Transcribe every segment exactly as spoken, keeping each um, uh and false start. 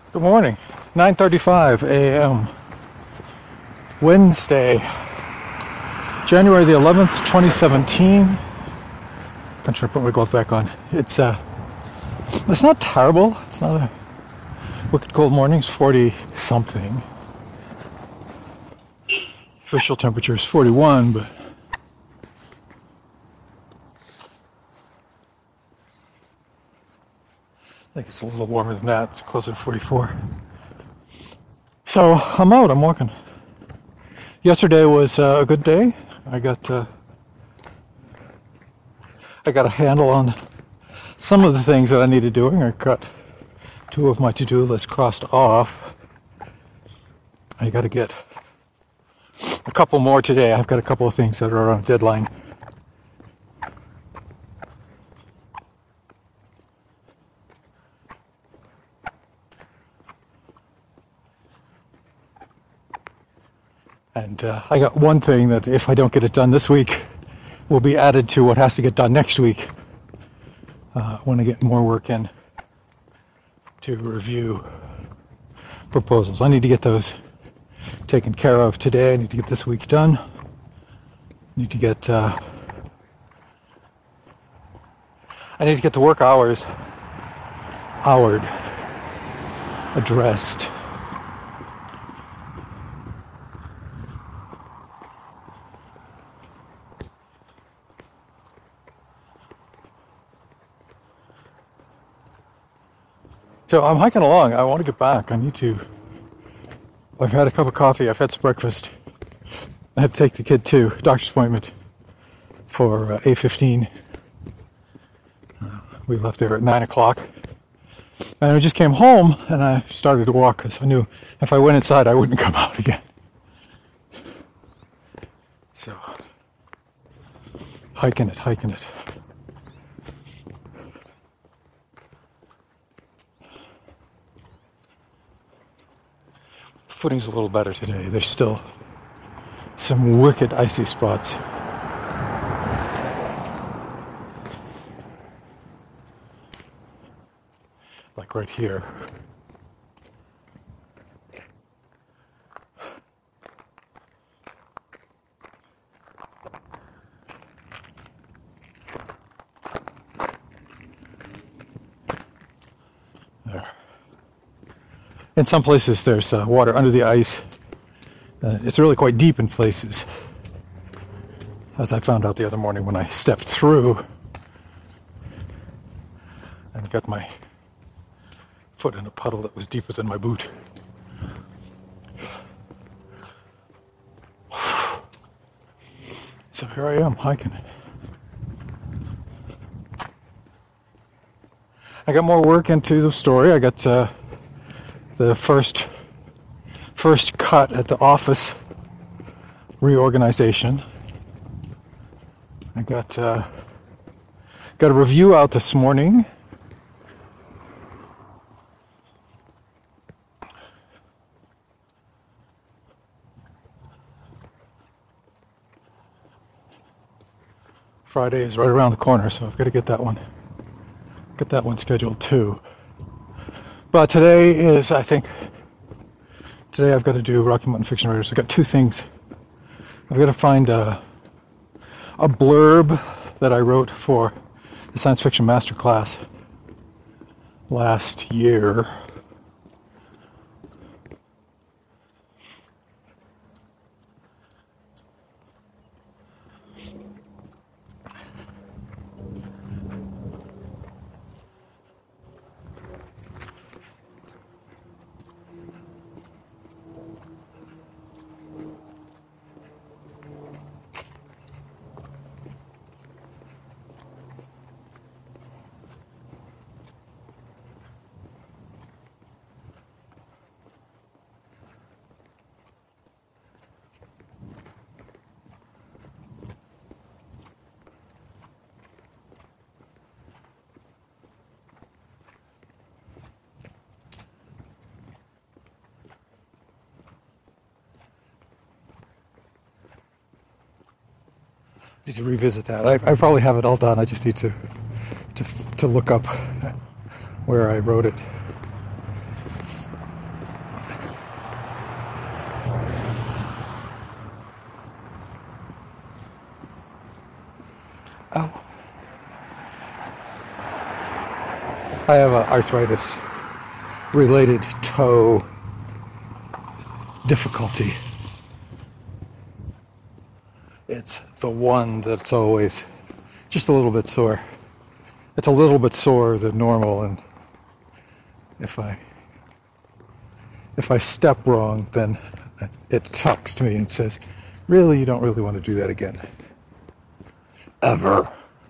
Good morning. nine thirty-five a m Wednesday, January the eleventh, twenty seventeen. I'm trying to put my glove back on. It's uh, it's not terrible. It's not a wicked cold morning. It's forty something. Official temperature is forty-one, but I think it's a little warmer than that. It's closer to forty-four. So I'm out. I'm walking. Yesterday was uh, a good day. I got uh, I got a handle on some of the things that I needed doing. I got two of my to-do lists crossed off. I got to get a couple more today. I've got a couple of things that are on a deadline. And uh, I got one thing that if I don't get it done this week, will be added to what has to get done next week uh, when I get more work in to review proposals. I need to get those taken care of today. I need to get this week done. I need to get uh, I need to get the work hours houred, addressed. So I'm hiking along. I want to get back. I need to. I've had a cup of coffee. I've had some breakfast. I had to take the kid to doctor's appointment for uh, eight fifteen. Uh, we left there at nine o'clock. And I just came home and I started to walk because I knew if I went inside I wouldn't come out again. So, hiking it, hiking it. Footing's a little better today. There's still some wicked icy spots. Like right here. There. In some places there's uh, water under the ice. Uh, it's really quite deep in places, as I found out the other morning when I stepped through and got my foot in a puddle that was deeper than my boot. So here I am hiking. I got more work into the story. I got uh, the first first cut at the office reorganization. I got uh, got a review out this morning. Friday is right around the corner, so I've got to get that one get that one scheduled too. But today is, I think, today I've got to do Rocky Mountain Fiction Writers. I've got two things. I've got to find a, a blurb that I wrote for the Science Fiction Masterclass last year. Need to revisit that. I, I probably have it all done. I just need to to to look up where I wrote it. I have an arthritis related toe difficulty. It's the one that's always just a little bit sore. It's a little bit sore than normal, and if I if I step wrong, then it talks to me and says, really, you don't really want to do that again. Ever.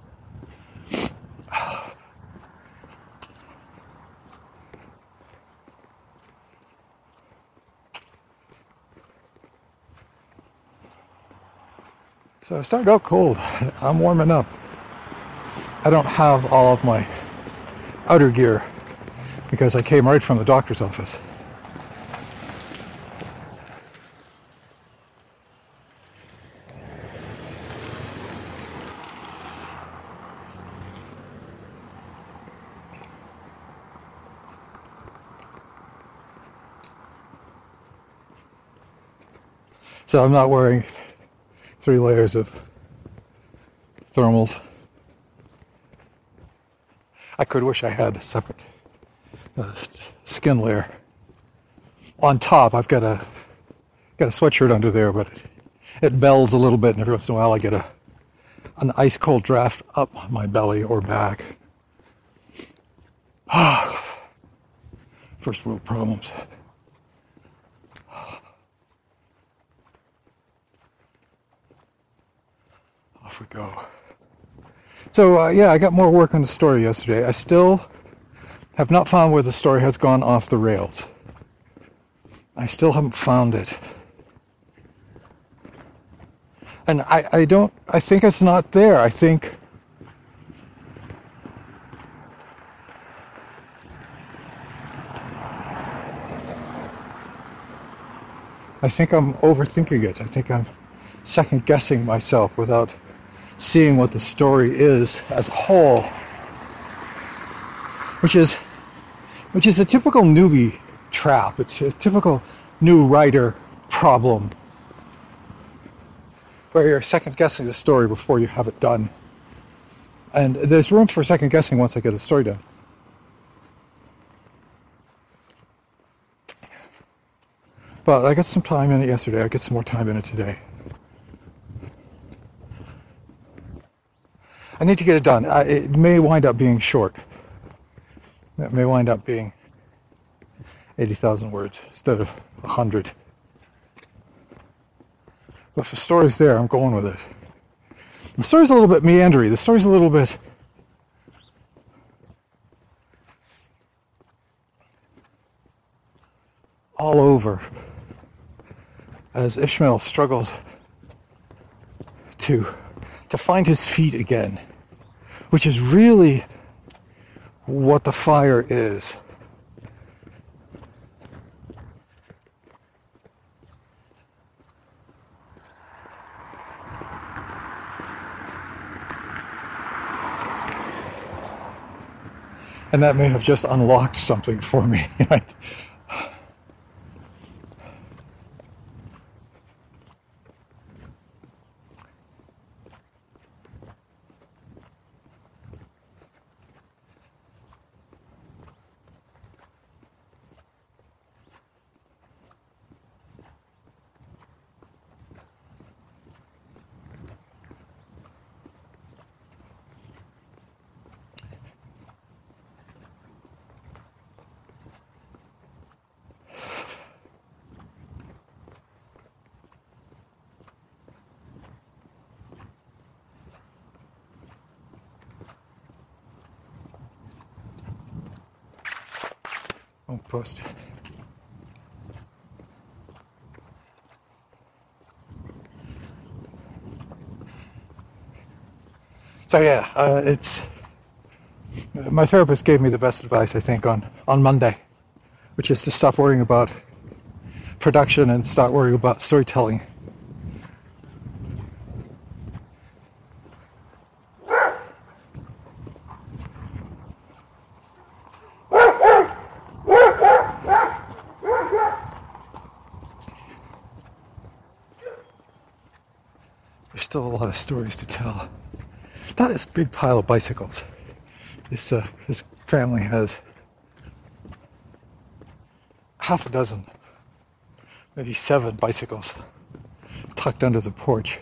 So I started out cold. I'm warming up. I don't have all of my outer gear because I came right from the doctor's office. So I'm not wearing three layers of thermals. I could wish I had a separate uh, skin layer. On top, I've got a got a sweatshirt under there, but it, it bells a little bit, and every once in a while I get a an ice cold draft up my belly or back. First world problems. Off we go. So uh, yeah, I got more work on the story yesterday. I still have not found where the story has gone off the rails. I still haven't found it. And I, I don't, I think it's not there. I think I think I'm overthinking it. I think I'm second guessing myself without seeing what the story is as a whole, which is which is a typical newbie trap. It's a typical new writer problem where you're second guessing the story before you have it done. And there's room for second guessing once I get the story done. But I got some time in it yesterday. I get some more time in it today. I need to get it done. I, it may wind up being short. It may wind up being eighty thousand words instead of one hundred. But if the story's there, I'm going with it. The story's a little bit meandery. The story's a little bit all over as Ishmael struggles to to find his feet again, which is really what the fire is. And that may have just unlocked something for me. Won't post. So yeah, uh, it's my therapist gave me the best advice I think on on Monday, which is to stop worrying about production and start worrying about storytelling. There's still a lot of stories to tell. That is a big pile of bicycles. This uh, this family has half a dozen, maybe seven bicycles tucked under the porch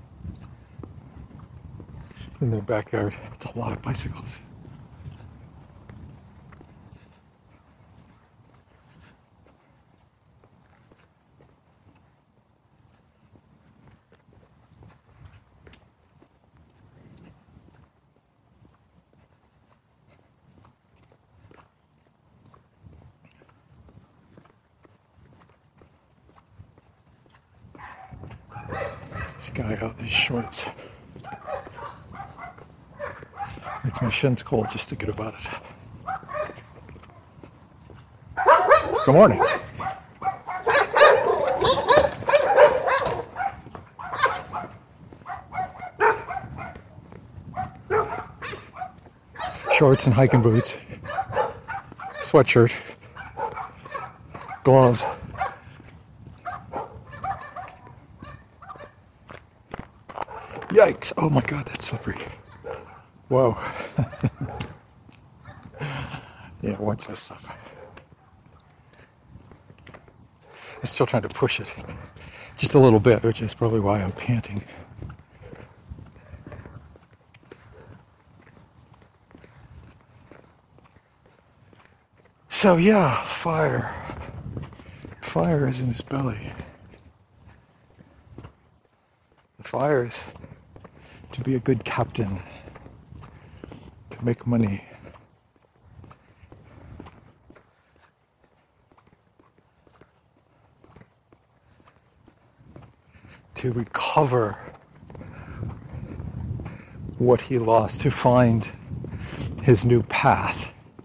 in their backyard. It's a lot of bicycles. This guy out in his shorts makes my shins cold just thinking about it. Good morning. Shorts and hiking boots, sweatshirt, gloves. Yikes! Oh my God, that's slippery. Whoa. Yeah, what's this stuff? I'm still trying to push it just a little bit, which is probably why I'm panting. So yeah, fire. Fire is in his belly. The fire is to be a good captain, to make money. To recover what he lost, to find his new path.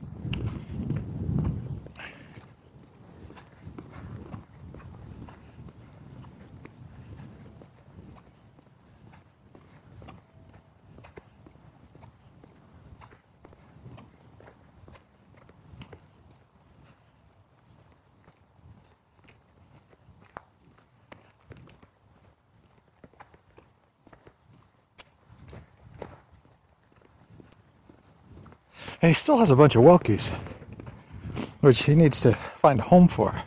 And he still has a bunch of Welkies, which he needs to find a home for.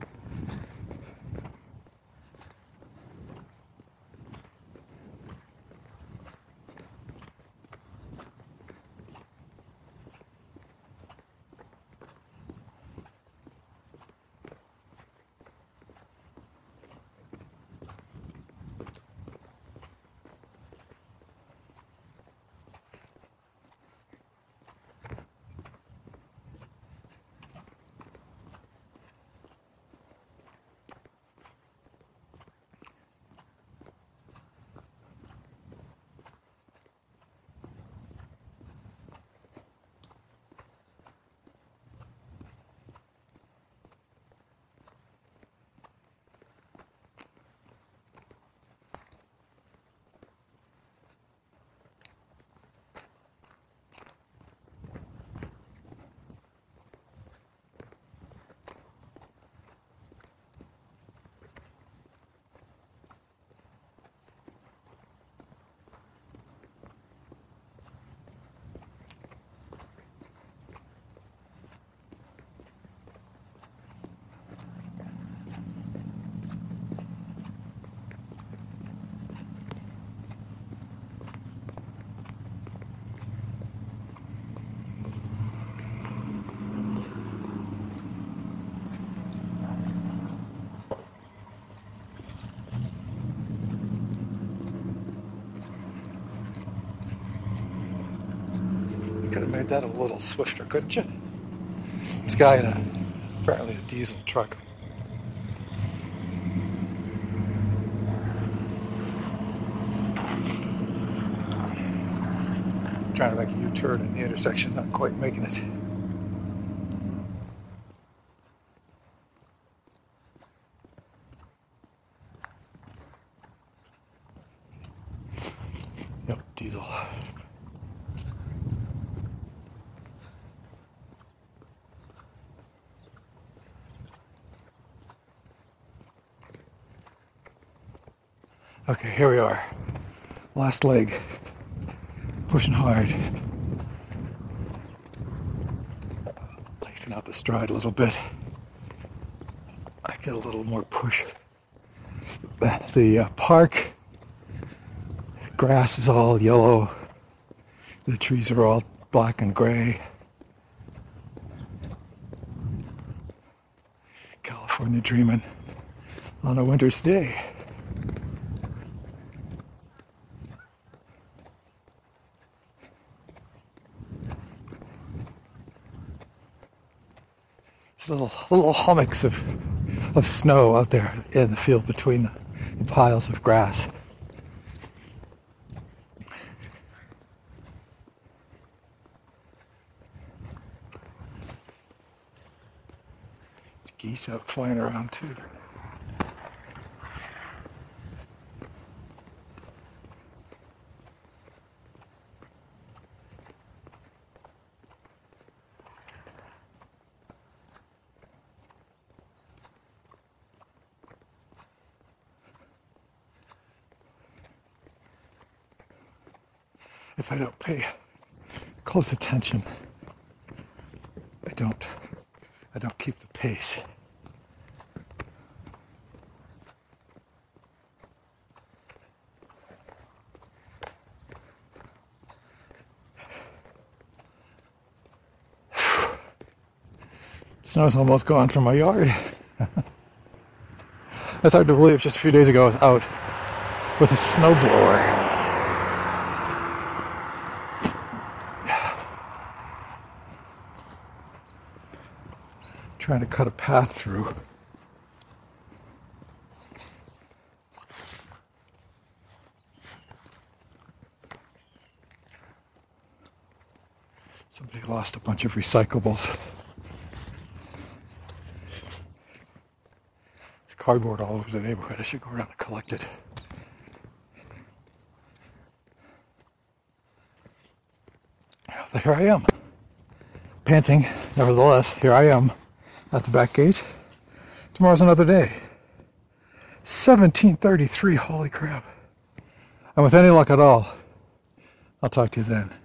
Could have made that a little swifter, couldn't you? This guy in a, apparently a diesel truck. Trying to make a U-turn in the intersection, not quite making it. Yep, diesel. Okay, here we are. Last leg. Pushing hard. lengthen out the stride a little bit. I get a little more push. The uh, park grass is all yellow. The trees are all black and gray. California dreaming on a winter's day. There's little little hummocks of of snow out there in the field between the, the piles of grass. There's geese out flying around too. If I don't pay close attention, I don't, I don't keep the pace. Snow's almost gone from my yard. That's hard to believe. Just a few days ago I was out with a snowblower. Trying to cut a path through. Somebody lost a bunch of recyclables. There's cardboard all over the neighborhood. I should go around and collect it. But here I am, panting. Nevertheless, here I am. At the back gate. Tomorrow's another day. seventeen thirty-three, holy crap. And with any luck at all, I'll talk to you then.